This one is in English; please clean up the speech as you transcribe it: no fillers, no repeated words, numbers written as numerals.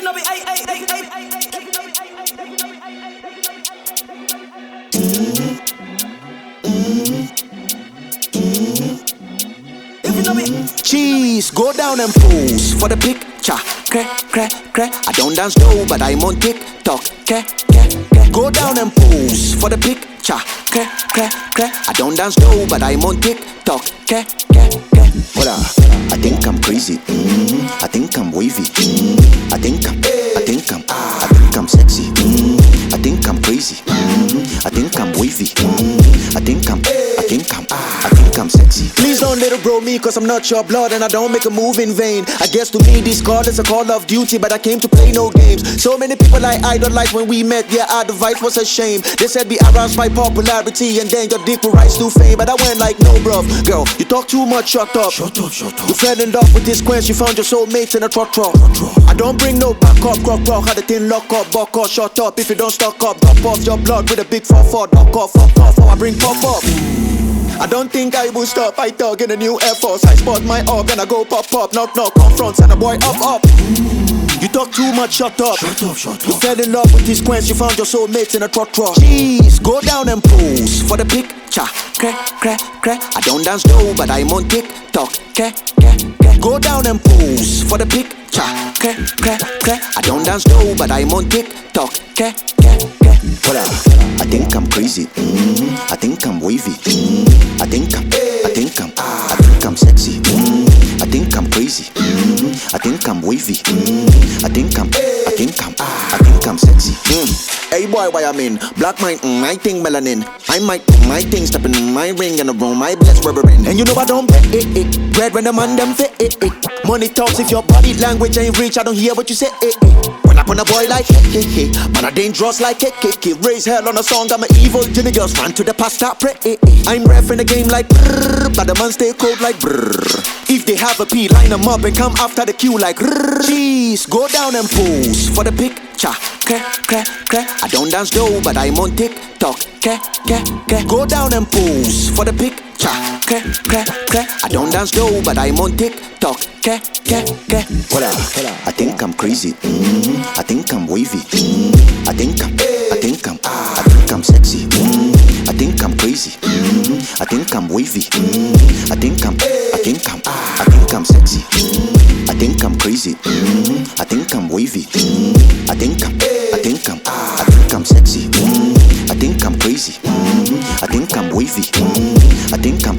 know me, ay, ay, ay, ay, ay, ay. If you know me. Cheese, go down and pose for the picture. Crack, crack, crack. I don't dance though, but I'm on TikTok. Crack, crack, crack. Go down and pose for the picture. Crack, crack, crack. I don't dance though, but I'm on TikTok. Crack, crack, crack. What up? I think I'm crazy. I think I'm wavy. I think I'm sexy. I think I'm crazy. I think I'm wavy. I think I'm sexy. Please don't little bro me, cause I'm not your blood and I don't make a move in vain. I guess to me this call is a call of duty, but I came to play no games. So many people I idolize when we met, yeah, our advice was a shame. They said be aroused by popularity and then your dick will rise to fame. But I went like, no bruv, girl, you talk too much, shut up. Shut up. You fell in love with this quench, you found your soulmates in a trot. I don't bring no back up, crock, had a thing lock up, buck up, shut up. If you don't stock up, drop off your blood with a big 4-4, knock off, fuck off, or I bring pop up. I don't think I will stop, I thug in a new Air Force. I spot my orb and I go pop, knock, confront, and a boy up. You talk too much, shut up. You fell in love with this quench, you found your soulmates in a trot. Jeez, go down and pose for the picture. Crack. I don't dance though, but I'm on TikTok. Crack. Go down and pose for the picture. Crack. I don't dance though, but I'm on TikTok. Crack. What up? I think I'm crazy. I think I'm wavy. I think I'm sexy. I think I'm crazy. I think I'm wavy. I think I'm sexy. Hey boy, why I'm in black mind, I think melanin. I might do my thing, step in my ring and around my blessed rubbering. And you know I don't bet it. Bread when the man them fit it. Money talks if your body language ain't rich, I don't hear what you say When I put a boy like hey. Man I dangerous like kick. Raise hell on a song, I'm an evil Jimmy girls run to the past, stop pray I'm ref in the game like brrr, but the man stay cold like brrr. If they have a P, line them up and come after the queue like brrr. Jeez, go down and pose for the picture. Crack. I don't dance though, but I'm on TikTok. Crack. Go down and pose for the picture. Crack. I don't dance though, but I'm on TikTok. Crack. What up? I think I'm crazy. I think I'm wavy. I think I'm sexy. I think I'm crazy. I think I'm wavy. I think I'm sexy. I think I'm crazy. I think I'm wavy. I think I'm sexy. I think I'm crazy. I think I'm wavy. I think I'm